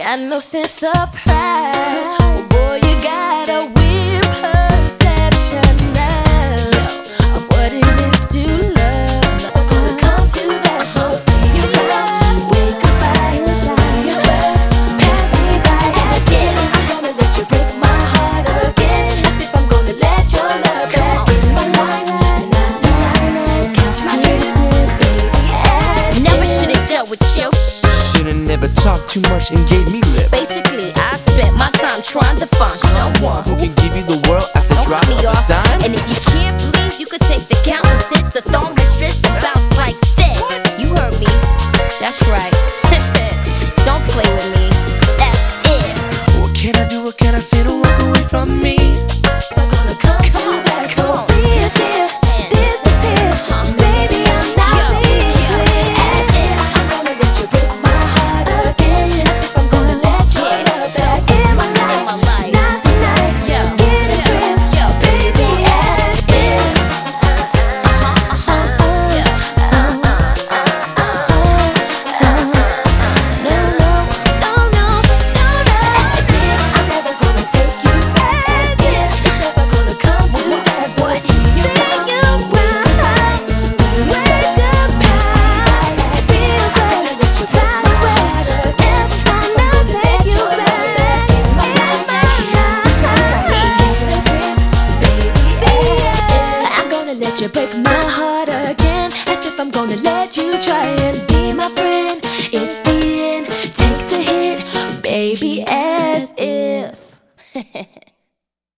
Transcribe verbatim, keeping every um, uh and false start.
got no sense of pride. Oh boy, you got a weird perception now of what it is to love. Never gonna come to that so see you wake up by pass me by as if I'm gonna let you break my heart again, as if I'm gonna let your love back in my life. Not tonight, catch my drift, baby. Never should've dealt with you. Should've never talked too much and gave me lip. Basically, I spent my time trying to find someone who can give you the world at the drop of a dime. And if you can't please, you could take the count and sits, the thong mistress, and bounce like this. You heard me, that's right. Don't play with me, that's it. What can I do, what can I say to walk away from me? We're gonna come to that, so reappear, disappear. Baby, I'm not leaving. As if I'm gonna let you break my heart again, if I'm gonna let your love back in my life. Not tonight, get a grip, baby, as if. No, no, no, no, no, no. As if I'm never gonna take you back. As if it's never gonna come to that. What? Say you right, wake up high, feel good, find a way. If I'm not take you back, it's my life. I'm gonna let you break my heart again, as if I'm gonna let you try and